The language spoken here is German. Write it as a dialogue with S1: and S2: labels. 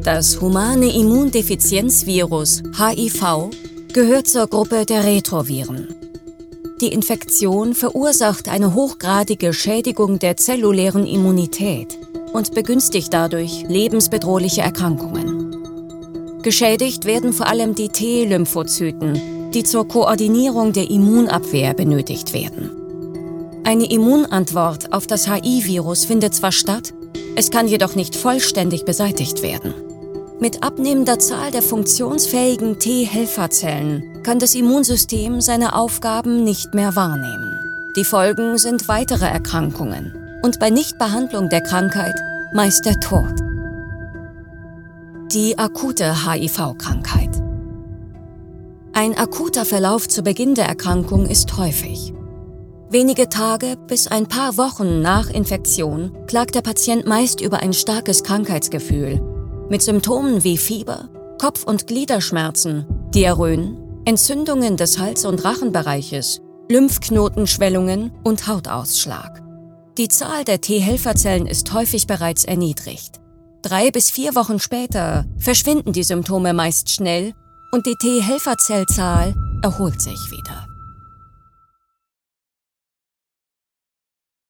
S1: Das humane Immundefizienzvirus HIV gehört zur Gruppe der Retroviren. Die Infektion verursacht eine hochgradige Schädigung der zellulären Immunität und begünstigt dadurch lebensbedrohliche Erkrankungen. Geschädigt werden vor allem die T-Lymphozyten, die zur Koordinierung der Immunabwehr benötigt werden. Eine Immunantwort auf das HIV-Virus findet zwar statt, es kann jedoch nicht vollständig beseitigt werden. Mit abnehmender Zahl der funktionsfähigen T-Helferzellen kann das Immunsystem seine Aufgaben nicht mehr wahrnehmen. Die Folgen sind weitere Erkrankungen und bei Nichtbehandlung der Krankheit meist der Tod. Die akute HIV-Krankheit. Ein akuter Verlauf zu Beginn der Erkrankung ist häufig. Wenige Tage bis ein paar Wochen nach Infektion klagt der Patient meist über ein starkes Krankheitsgefühl mit Symptomen wie Fieber, Kopf- und Gliederschmerzen, Diarrhön, Entzündungen des Hals- und Rachenbereiches, Lymphknotenschwellungen und Hautausschlag. Die Zahl der T-Helferzellen ist häufig bereits erniedrigt. 3 bis 4 Wochen später verschwinden die Symptome meist schnell und die T-Helferzellzahl erholt sich wieder.